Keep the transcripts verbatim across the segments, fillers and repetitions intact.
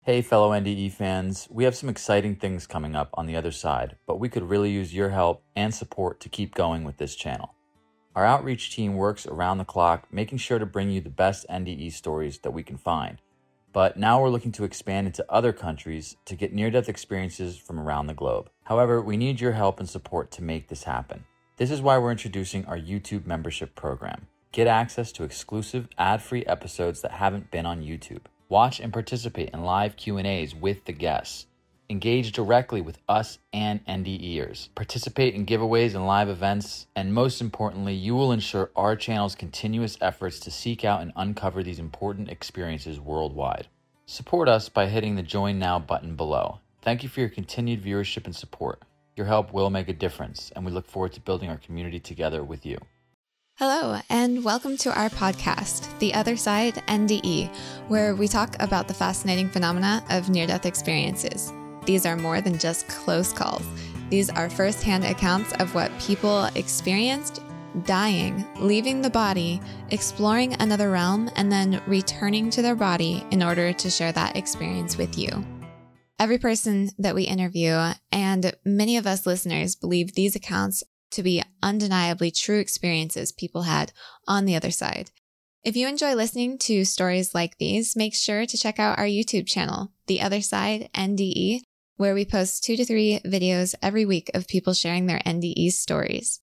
Hey, fellow N D E fans, we have some exciting things coming up on the other side, but we could really use your help and support to keep going with this channel. Our outreach team works around the clock, making sure to bring you the best N D E stories that we can find. But now we're looking to expand into other countries to get near-death experiences from around the globe. However, we need your help and support to make this happen. This is why we're introducing our YouTube membership program. Get access to exclusive ad-free episodes that haven't been on YouTube. Watch and participate in live Q and A's with the guests. Engage directly with us and NDEers. Participate in giveaways and live events. And most importantly, you will ensure our channel's continuous efforts to seek out and uncover these important experiences worldwide. Support us by hitting the Join Now button below. Thank you for your continued viewership and support. Your help will make a difference, and we look forward to building our community together with you. Hello, and welcome to our podcast, The Other Side N D E, where we talk about the fascinating phenomena of near-death experiences. These are more than just close calls. These are first-hand accounts of what people experienced dying, leaving the body, exploring another realm, and then returning to their body in order to share that experience with you. Every person that we interview, and many of us listeners, believe these accounts to be undeniably true experiences people had on the other side. If you enjoy listening to stories like these, make sure to check out our YouTube channel, The Other Side N D E, where we post two to three videos every week of people sharing their N D E stories.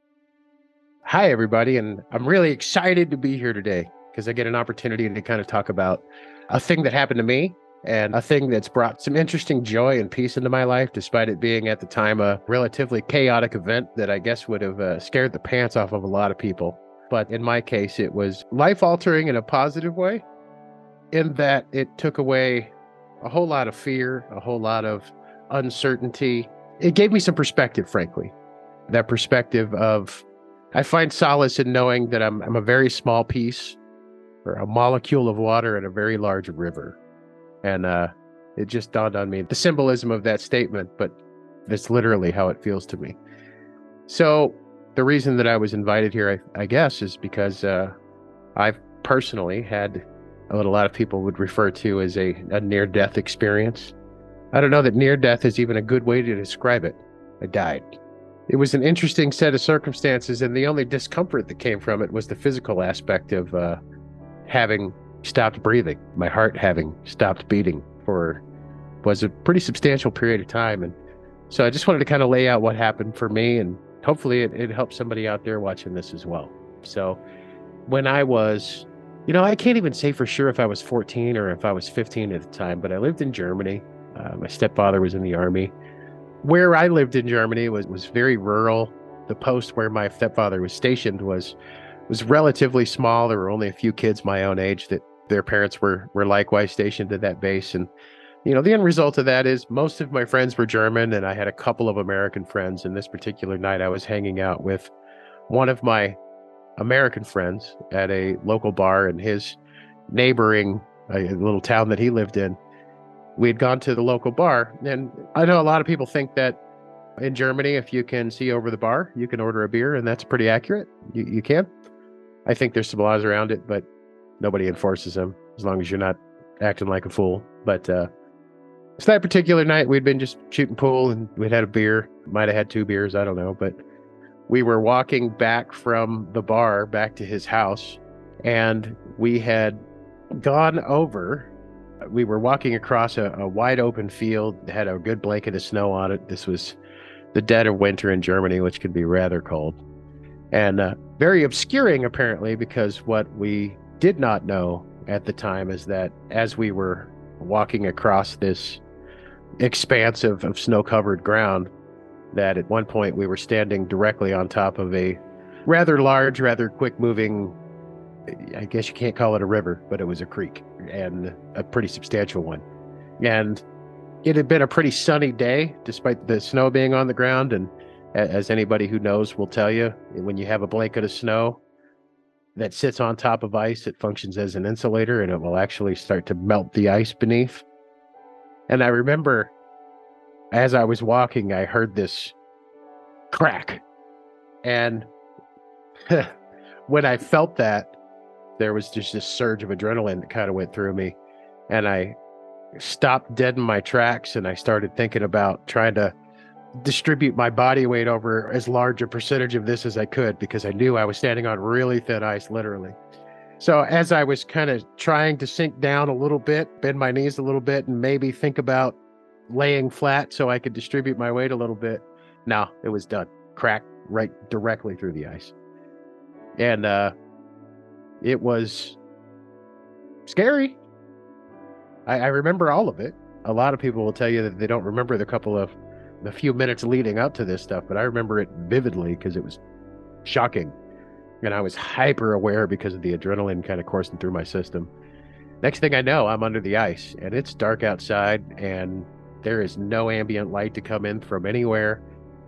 Hi, everybody, and I'm really excited to be here today because I get an opportunity to kind of talk about a thing that happened to me and a thing that's brought some interesting joy and peace into my life, despite it being at the time a relatively chaotic event that I guess would have uh, scared the pants off of a lot of people. But in my case, it was life-altering in a positive way, in that it took away a whole lot of fear, a whole lot of uncertainty. It gave me some perspective, frankly. That perspective of, I find solace in knowing that I'm, I'm a very small piece or a molecule of water in a very large river. And uh, it just dawned on me the symbolism of that statement, but that's literally how it feels to me. So the reason that I was invited here, I, I guess, is because uh, I've personally had what a lot of people would refer to as a, a near-death experience. I don't know that near-death is even a good way to describe it. I died. It was an interesting set of circumstances, and the only discomfort that came from it was the physical aspect of uh, having stopped breathing, my heart having stopped beating for was a pretty substantial period of time. And so I just wanted to kind of lay out what happened for me, and hopefully it, it helps somebody out there watching this as well. So when I was, you know, I can't even say for sure if I was fourteen or if I was fifteen at the time, but I lived in Germany. Uh, my stepfather was in the army. Where I lived in Germany was, was very rural. The post where my stepfather was stationed was was relatively small. There were only a few kids my own age that their parents were were likewise stationed at that base. And, you know, the end result of that is most of my friends were German, and I had a couple of American friends. And this particular night, I was hanging out with one of my American friends at a local bar in his neighboring a little town that he lived in. We had gone to the local bar, and I know a lot of people think that in Germany, if you can see over the bar, you can order a beer, and that's pretty accurate. You, you can. I think there's some laws around it, but nobody enforces them as long as you're not acting like a fool. But uh, so that particular night, we'd been just shooting pool, and we'd had a beer. Might have had two beers, I don't know. But we were walking back from the bar back to his house, and we had gone over. We were walking across a, a wide open field, had a good blanket of snow on it. This was the dead of winter in Germany, which could be rather cold. And uh, very obscuring, apparently, because what we did not know at the time is that as we were walking across this expanse of, of snow-covered ground, that at one point we were standing directly on top of a rather large, rather quick-moving, I guess you can't call it a river, but it was a creek, and a pretty substantial one. And it had been a pretty sunny day, despite the snow being on the ground. And as anybody who knows will tell you, when you have a blanket of snow that sits on top of ice, it functions as an insulator, and it will actually start to melt the ice beneath. And I remember as I was walking, I heard this crack. And when I felt that, there was just this surge of adrenaline that kind of went through me. And I stopped dead in my tracks and I started thinking about trying to distribute my body weight over as large a percentage of this as I could, because I knew I was standing on really thin ice, literally. So as I was kind of trying to sink down a little bit, bend my knees a little bit, and maybe think about laying flat so I could distribute my weight a little bit, no, it was done. Cracked right directly through the ice. And uh, it was scary. I, I remember all of it. A lot of people will tell you that they don't remember the couple of, the few minutes leading up to this stuff, but I remember it vividly because it was shocking. And I was hyper aware because of the adrenaline kind of coursing through my system. Next thing I know, I'm under the ice and it's dark outside and there is no ambient light to come in from anywhere.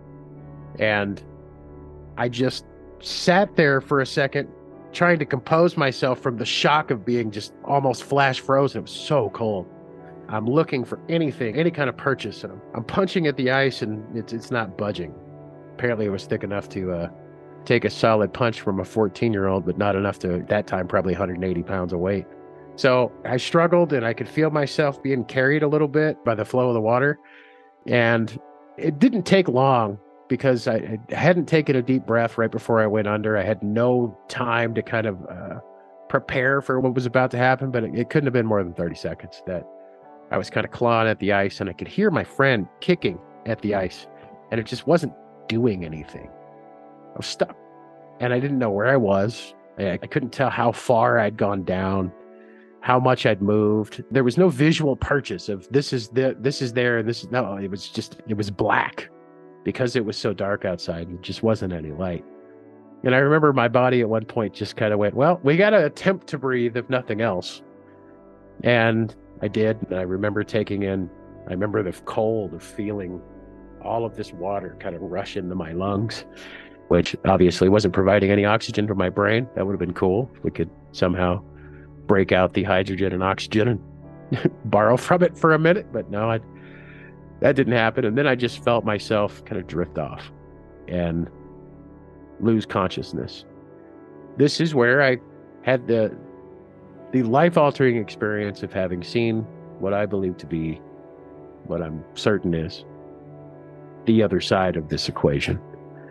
And I just sat there for a second, trying to compose myself from the shock of being just almost flash frozen. It was so cold. I'm looking for anything, any kind of purchase. And I'm, I'm punching at the ice and it's it's not budging. Apparently it was thick enough to uh, take a solid punch from a fourteen-year-old, but not enough to, at that time, probably one hundred eighty pounds of weight. So I struggled and I could feel myself being carried a little bit by the flow of the water. And it didn't take long because I, I hadn't taken a deep breath right before I went under. I had no time to kind of uh, prepare for what was about to happen, but it, it couldn't have been more than thirty seconds that I was kind of clawing at the ice and I could hear my friend kicking at the ice and it just wasn't doing anything. I was stuck and I didn't know where I was. I, I couldn't tell how far I'd gone down, how much I'd moved. There was no visual purchase of this is the, this is there. And this is no, it was just, it was black because it was so dark outside. It just wasn't any light. And I remember my body at one point just kind of went, well, we got to attempt to breathe if nothing else. And I did. And I remember taking in, I remember the cold of feeling all of this water kind of rush into my lungs, which obviously wasn't providing any oxygen to my brain. That would have been cool if we could somehow break out the hydrogen and oxygen and borrow from it for a minute. But no, I, that didn't happen. And then I just felt myself kind of drift off and lose consciousness. This is where I had the the life-altering experience of having seen what I believe to be, what I'm certain is, the other side of this equation.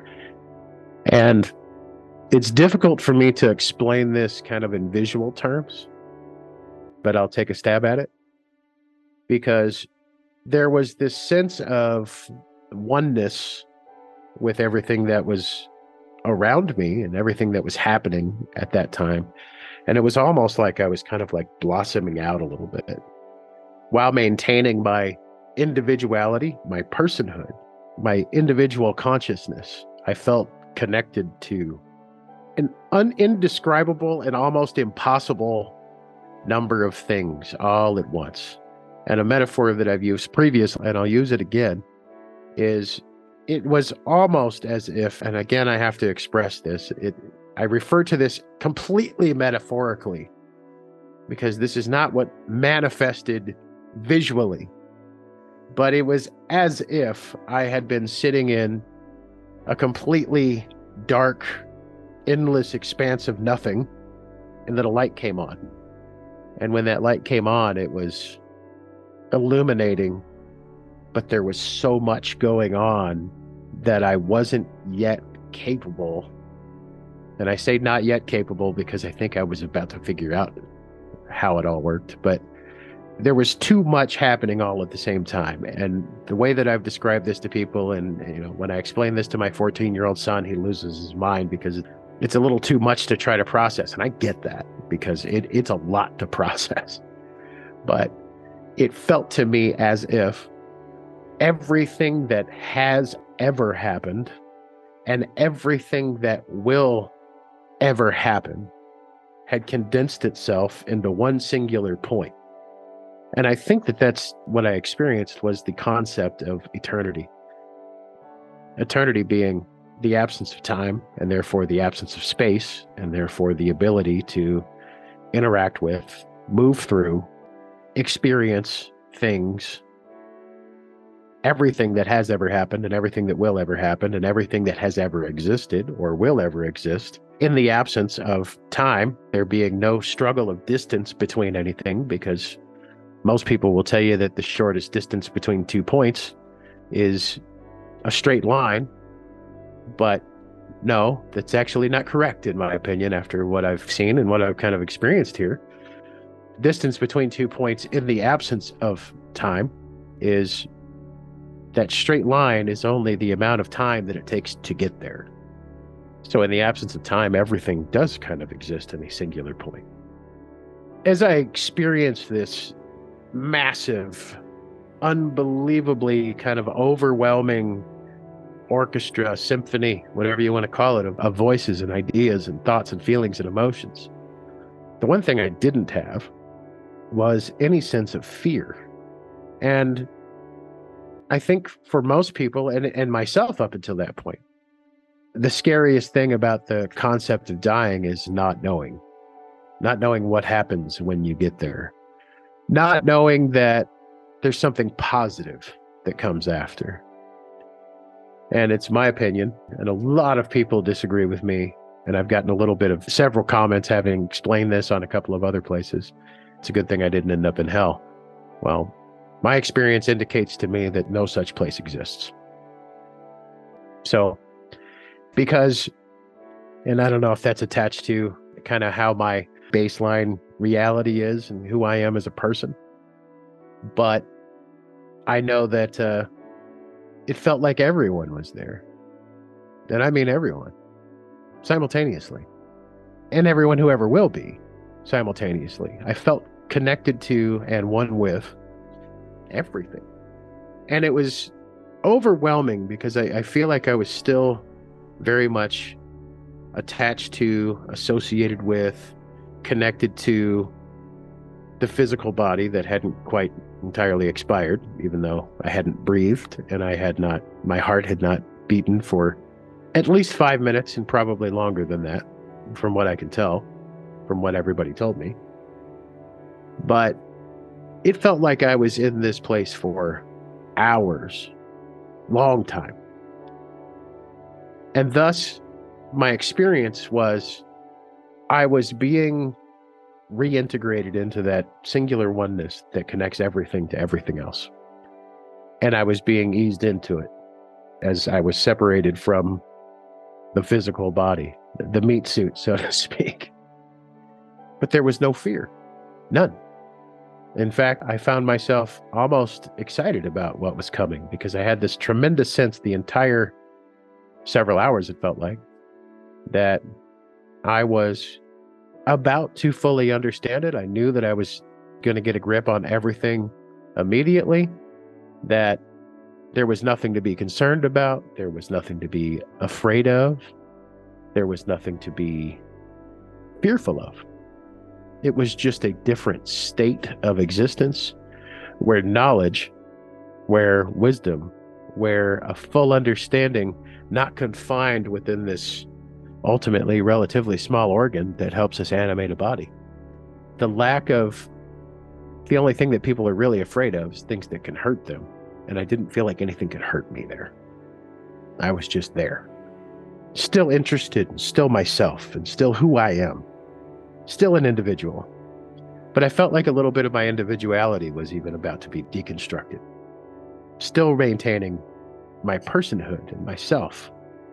And it's difficult for me to explain this kind of in visual terms, but I'll take a stab at it. Because there was this sense of oneness with everything that was around me and everything that was happening at that time. And it was almost like I was kind of like blossoming out a little bit while maintaining my individuality, my personhood, my individual consciousness. I felt connected to an un- indescribable and almost impossible number of things all at once. And a metaphor that I've used previously, and I'll use it again, is it was almost as if, and again, I have to express this, it, I refer to this completely metaphorically because this is not what manifested visually, but it was as if I had been sitting in a completely dark, endless expanse of nothing, and then a light came on. And when that light came on, it was illuminating, but there was so much going on that I wasn't yet capable. And I say not yet capable because I think I was about to figure out how it all worked, but there was too much happening all at the same time. And the way that I've described this to people, and you know, when I explain this to my fourteen-year-old son, he loses his mind because it's a little too much to try to process. And I get that because it, it's a lot to process. But it felt to me as if everything that has ever happened and everything that will ever happen had condensed itself into one singular point. And I think that that's what I experienced was the concept of eternity. Eternity being the absence of time and therefore the absence of space and therefore the ability to interact with, move through, experience things, everything that has ever happened and everything that will ever happen and everything that has ever existed or will ever exist in the absence of time, there being no struggle of distance between anything because Most people will tell you that the shortest distance between two points is a straight line, but no, that's actually not correct, in my opinion, after what I've seen and what I've kind of experienced here. Distance between two points in the absence of time is that straight line is only the amount of time that it takes to get there. So in the absence of time, everything does kind of exist in a singular point. As I experienced this massive, unbelievably kind of overwhelming orchestra, symphony, whatever you want to call it, of, of voices and ideas and thoughts and feelings and emotions, the one thing I didn't have was any sense of fear. And I think for most people, and, and myself up until that point, the scariest thing about the concept of dying is not knowing. Not knowing what happens when you get there. Not knowing that there's something positive that comes after. And it's my opinion, and a lot of people disagree with me, and I've gotten a little bit of several comments having explained this on a couple of other places. It's a good thing I didn't end up in hell. Well, my experience indicates to me that no such place exists. So, because, and I don't know if that's attached to kind of how my baseline reality is and who I am as a person, but I know that uh, it felt like everyone was there. And I mean everyone, simultaneously. And everyone who ever will be, simultaneously. I felt connected to and one with everything. And it was overwhelming because I, I feel like I was still very much attached to, associated with, connected to the physical body that hadn't quite entirely expired, even though I hadn't breathed and I had not, my heart had not beaten for at least five minutes and probably longer than that, from what I can tell, from what everybody told me. But it felt like I was in this place for hours, long time. And thus, my experience was I was being reintegrated into that singular oneness that connects everything to everything else. And I was being eased into it as I was separated from the physical body, the meat suit, so to speak. But there was no fear, none. In fact, I found myself almost excited about what was coming because I had this tremendous sense the entire several hours, it felt like, that I was about to fully understand it. I knew that I was going to get a grip on everything immediately, that there was nothing to be concerned about. There was nothing to be afraid of. There was nothing to be fearful of. It was just a different state of existence where knowledge, where wisdom, where a full understanding, not confined within this ultimately relatively small organ that helps us animate a body. The lack of, the only thing that people are really afraid of is things that can hurt them. And I didn't feel like anything could hurt me there. I was just there. Still interested, and still myself, and still who I am. Still an individual. But I felt like a little bit of my individuality was even about to be deconstructed. Still maintaining my personhood and myself,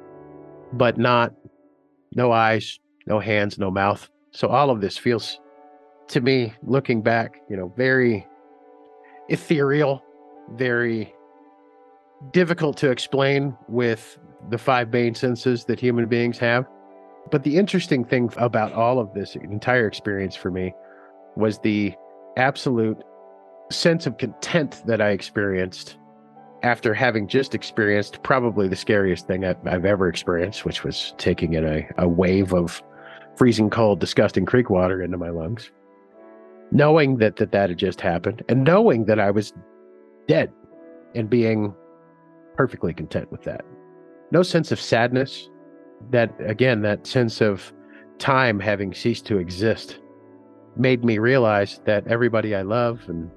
but not, no eyes, no hands, no mouth. So all of this feels, to me, looking back, you know, very ethereal, very difficult to explain with the five main senses that human beings have. But the interesting thing about all of this entire experience for me was the absolute sense of content that I experienced after having just experienced probably the scariest thing I've, I've ever experienced, which was taking in a, a wave of freezing cold, disgusting creek water into my lungs. Knowing that, that that had just happened, and knowing that I was dead, and being perfectly content with that. No sense of sadness. That, again, that sense of time having ceased to exist made me realize that everybody I love, and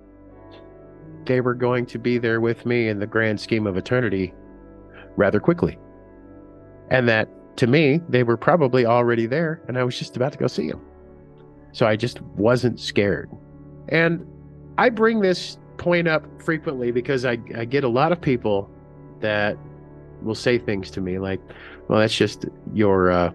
they were going to be there with me in the grand scheme of eternity rather quickly. And that, to me, they were probably already there, and I was just about to go see them. So I just wasn't scared. And I bring this point up frequently because I, I get a lot of people that will say things to me like, well, that's just your, uh,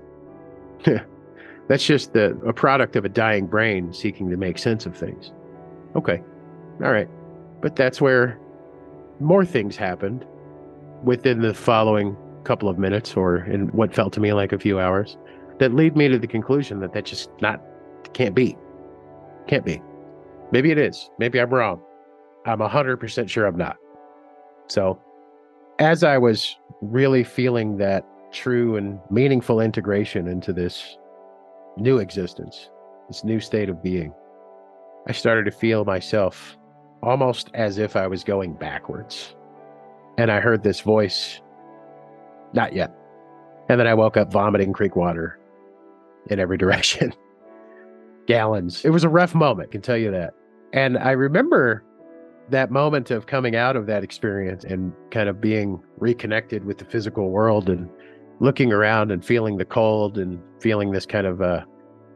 that's just the, a product of a dying brain seeking to make sense of things. Okay. All right. But that's where more things happened within the following couple of minutes, or in what felt to me like a few hours, that lead me to the conclusion that that just not, can't be. Can't be. Maybe it is. Maybe I'm wrong. I'm one hundred percent sure I'm not. So as I was really feeling that true and meaningful integration into this new existence, this new state of being, I started to feel myself almost as if I was going backwards. And I heard this voice, not yet. And then I woke up vomiting creek water in every direction. Gallons. It was a rough moment, I can tell you that. And I remember that moment of coming out of that experience and kind of being reconnected with the physical world and looking around and feeling the cold and feeling this kind of uh,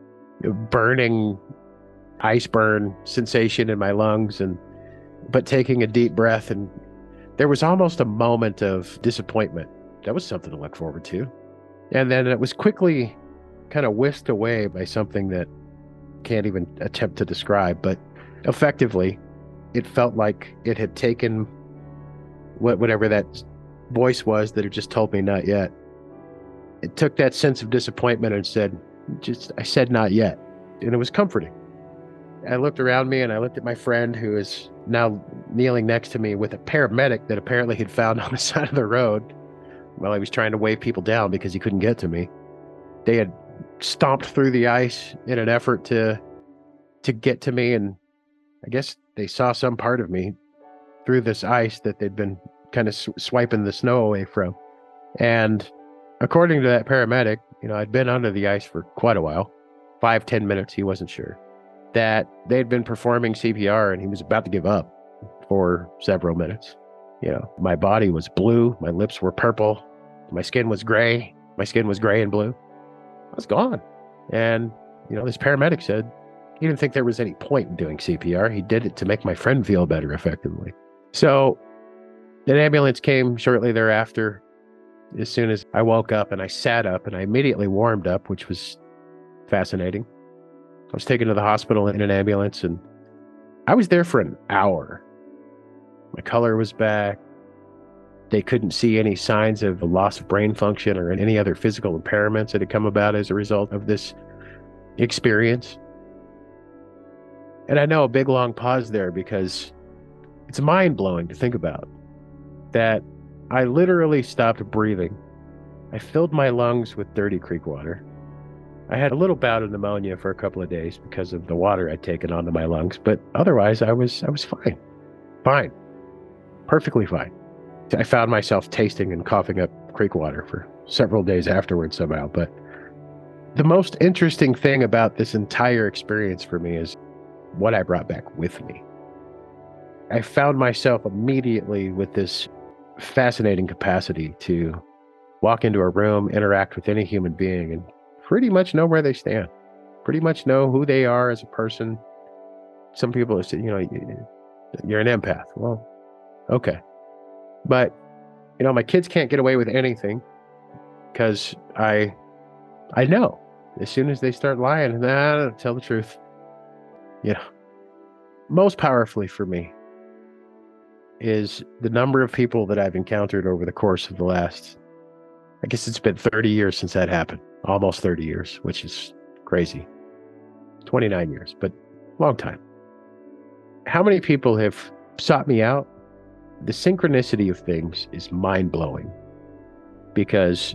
burning ice burn sensation in my lungs, and but taking a deep breath, and there was almost a moment of disappointment. That was something to look forward to. And then it was quickly kind of whisked away by something that can't even attempt to describe, but effectively it felt like it had taken what whatever that voice was that had just told me not yet. It took that sense of disappointment and said, just, I said not yet. And it was comforting. I looked around me and I looked at my friend who is now kneeling next to me with a paramedic that apparently he'd found on the side of the road while he was trying to wave people down because he couldn't get to me. They had stomped through the ice in an effort to to get to me, and I guess they saw some part of me through this ice that they'd been kind of sw- swiping the snow away from. And according to that paramedic, you know, I'd been under the ice for quite a while, five, ten minutes, he wasn't sure, that they'd been performing C P R and he was about to give up for several minutes. You know, my body was blue, my lips were purple, my skin was gray, my skin was gray and blue. I was gone. And, you know, this paramedic said he didn't think there was any point in doing C P R. He did it to make my friend feel better effectively. So an ambulance came shortly thereafter. As soon as I woke up, and I sat up and I immediately warmed up, which was fascinating. I was taken to the hospital in an ambulance, and I was there for an hour. My color was back. They couldn't see any signs of a loss of brain function or any other physical impairments that had come about as a result of this experience. And I know a big long pause there because it's mind-blowing to think about that I literally stopped breathing. I filled my lungs with dirty creek water. I had a little bout of pneumonia for a couple of days because of the water I'd taken onto my lungs, but otherwise I was I was fine. Fine. Perfectly fine. I found myself tasting and coughing up creek water for several days afterwards somehow. But the most interesting thing about this entire experience for me is what I brought back with me. I found myself immediately with this fascinating capacity to walk into a room, interact with any human being, and pretty much know where they stand, pretty much know who they are as a person. Some people say, you know, you're an empath. Well, okay. But, you know, my kids can't get away with anything because I, I know as soon as they start lying, nah, tell the truth. You know, most powerfully for me is the number of people that I've encountered over the course of the last, I guess it's been thirty years since that happened, almost thirty years, which is crazy. twenty-nine years, but long time. How many people have sought me out? The synchronicity of things is mind-blowing because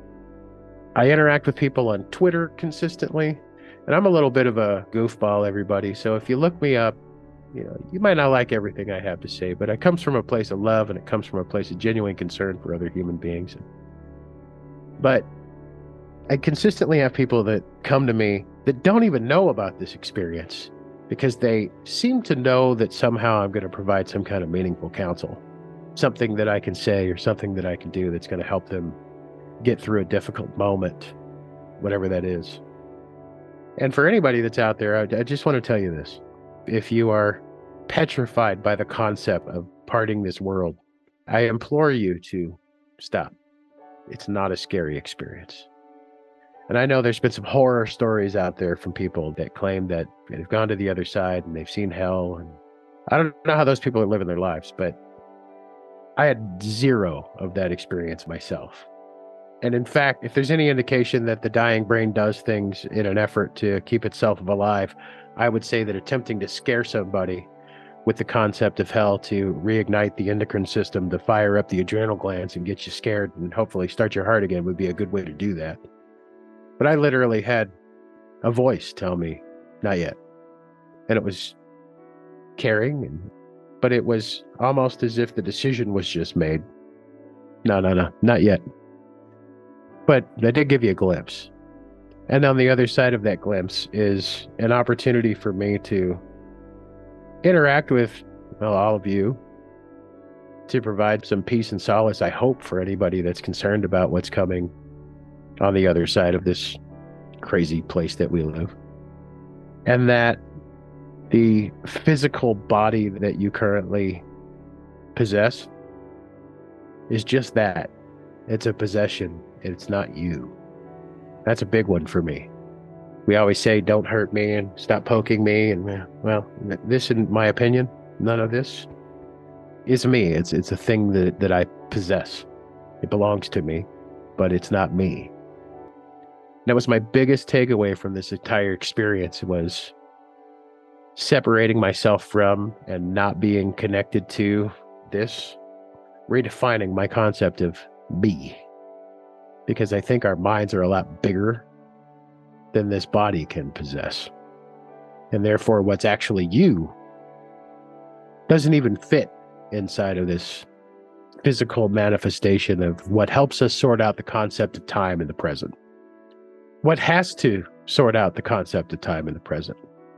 I interact with people on Twitter consistently, and I'm a little bit of a goofball, everybody. So if you look me up, you know, you might not like everything I have to say, but it comes from a place of love and it comes from a place of genuine concern for other human beings. But I consistently have people that come to me that don't even know about this experience because they seem to know that somehow I'm going to provide some kind of meaningful counsel, something that I can say or something that I can do that's going to help them get through a difficult moment, whatever that is. And for anybody that's out there, I, I just want to tell you this. If you are petrified by the concept of parting this world, I implore you to stop. It's not a scary experience. And I know there's been some horror stories out there from people that claim that they've gone to the other side and they've seen hell. And I don't know how those people are living their lives, but I had zero of that experience myself. And in fact, if there's any indication that the dying brain does things in an effort to keep itself alive, I would say that attempting to scare somebody with the concept of hell to reignite the endocrine system, to fire up the adrenal glands and get you scared and hopefully start your heart again would be a good way to do that. But I literally had a voice tell me, not yet. And it was caring, and, but it was almost as if the decision was just made. No, no, no, not yet. But I did give you a glimpse. And on the other side of that glimpse is an opportunity for me to interact with, well, all of you, to provide some peace and solace, I hope, for anybody that's concerned about what's coming on the other side of this crazy place that we live. And that the physical body that you currently possess is just that. It's a possession. It's not you. That's a big one for me. We always say, don't hurt me and stop poking me. And well, this, in my opinion, none of this is me. It's it's a thing that, that I possess. It belongs to me, but it's not me. That was my biggest takeaway from this entire experience, was separating myself from and not being connected to this, redefining my concept of me. Because I think our minds are a lot bigger than this body can possess. And therefore, what's actually you doesn't even fit inside of this physical manifestation of what helps us sort out the concept of time in the present. What has to sort out the concept of time in the present?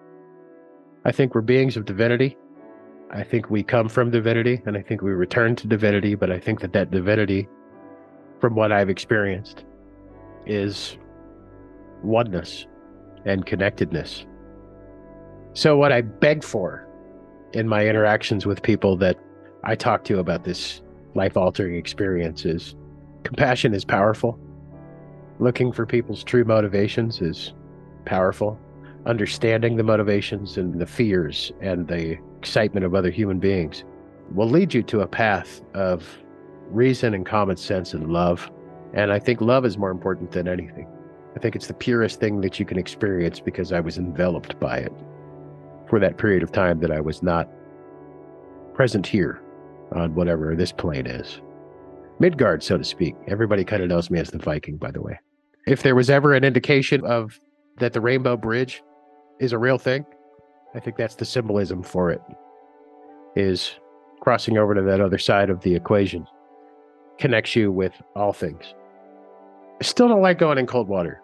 I think we're beings of divinity. I think we come from divinity, and I think we return to divinity, but I think that that divinity, from what I've experienced, is oneness and connectedness. So what I beg for in my interactions with people that I talk to about this life-altering experience is compassion is powerful. Looking for people's true motivations is powerful. Understanding the motivations and the fears and the excitement of other human beings will lead you to a path of reason and common sense and love. And I think love is more important than anything. I think it's the purest thing that you can experience, because I was enveloped by it for that period of time that I was not present here on whatever this plane is. Midgard, so to speak. Everybody kind of knows me as the Viking, by the way. If there was ever an indication of that the Rainbow Bridge is a real thing, I think that's the symbolism for it, is crossing over to that other side of the equation connects you with all things. I still don't like going in cold water.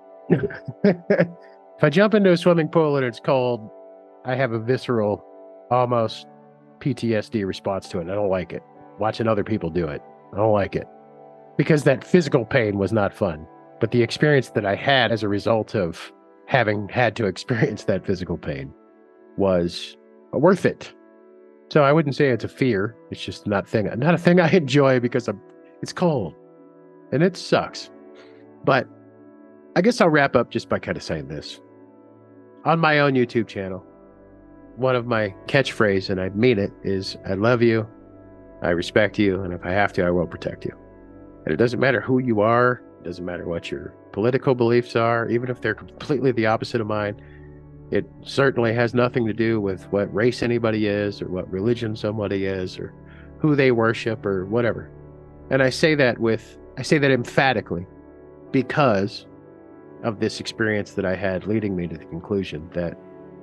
If I jump into a swimming pool and it's cold, I have a visceral, almost P T S D response to it. I don't like it. Watching other people do it, I don't like it. Because that physical pain was not fun. But the experience that I had as a result of having had to experience that physical pain was worth it. So I wouldn't say it's a fear. It's just not thing, not a thing I enjoy, because I'm, it's cold and it sucks. But I guess I'll wrap up just by kind of saying this. On my own YouTube channel, one of my catchphrases, and I mean it, is I love you, I respect you, and if I have to, I will protect you. And it doesn't matter who you are. It doesn't matter what your political beliefs are, even if they're completely the opposite of mine. It certainly has nothing to do with what race anybody is, or what religion somebody is, or who they worship, or whatever. And I say that with, I say that emphatically, because of this experience that I had, leading me to the conclusion that,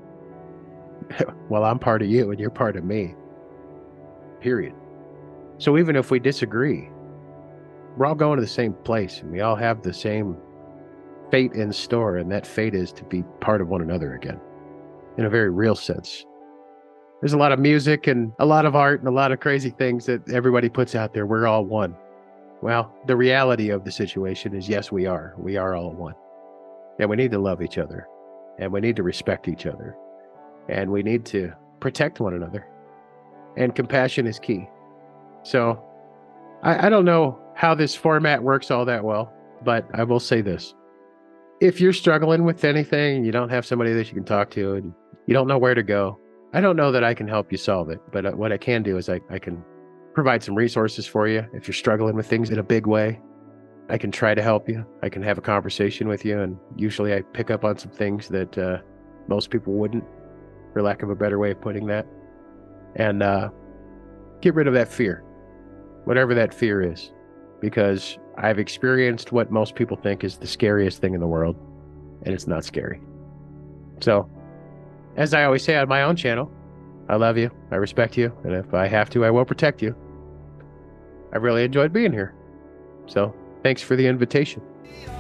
well, I'm part of you and you're part of me, period. So even if we disagree, we're all going to the same place, and we all have the same fate in store, and that fate is to be part of one another again, in a very real sense. There's a lot of music and a lot of art and a lot of crazy things that everybody puts out there. We're all one. Well, the reality of the situation is, yes, we are. We are all one. And we need to love each other, and we need to respect each other, and we need to protect one another. and compassion is key. So I, I don't know how this format works all that well, but I will say this. If you're struggling with anything and you don't have somebody that you can talk to and you don't know where to go, I don't know that I can help you solve it. But what I can do is I, I can provide some resources for you. If you're struggling with things in a big way, I can try to help you. I can have a conversation with you. And usually I pick up on some things that uh, most people wouldn't, for lack of a better way of putting that. And uh, get rid of that fear, whatever that fear is, because I've experienced what most people think is the scariest thing in the world, and it's not scary. So, as I always say on my own channel, I love you, I respect you, and if I have to, I will protect you. I really enjoyed being here. So, thanks for the invitation.